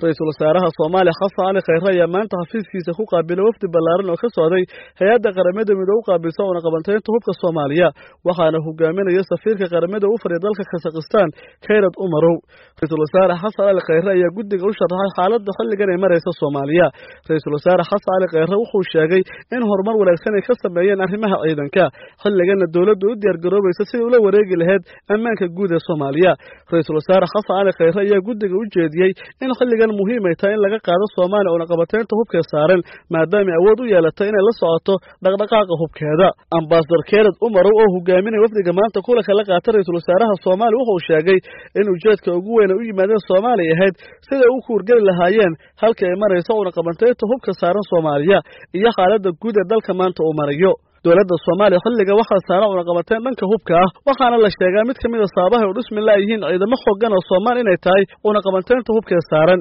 Ra'iisul Wasaaraha Soomaaliya Xasan Ali Khayre ayaa maanta xafiiskiisa ku qaabilay wafdi ballaaran oo ka socday hay'adda qaramada midoobay qaabilsan oo qabantaynta hubka Soomaaliya waxaana hogaaminaya safiirka qaramada u fadhiya dalka Kazakhstan Khayrat Umarow. Ra'iisul Wasaare Xasan Ali Khayre ayaa guddiga u sharaxay xaaladda xilligan ay maraysa Soomaaliya. Ra'iisul Wasaare Xasan Ali Khayre wuxuu sheegay in horumar wanaagsan ay ka sameeyeen arrimaha ciidanka xilligan dawladdu u diyaar garoobaysa sidii ula wareegi lahayd ammaanka guud ee Soomaaliya. Ra'iisul Wasaare Xasan Ali Khayre ayaa guddiga u jeediyay in xilligan muhiim ay tahay in laga qaado Soomaaliya oo qabateynta hubka saaran maadaama awood u yeelatay inay la socoto dhaqdhaqaaqa hubkeeda. Ambassador Khayrat Umarow oo hogaaminaya wafdiga maanta kulanka la qaatay Ra'iisul Wasaaraha Soomaaliya wuxuu sheegay in ujeedka ugu weyn u yimaadeen Soomaaliya ahayd sida uu ku horgeli lahaayeen halka ay marayso oo qabateynta hubka saaran Soomaaliya iyo xaaladda guud ee dalka maanta uu marayo. dowladda Soomaaliya xilliga waxa saaran una qabateen dhanka hubka ah waxaana la sheegay mid kamid ah sababaha uu dhismi la yihiin ciidamo xooggan oo Soomaali inay tahay una qabateenta hubka saaran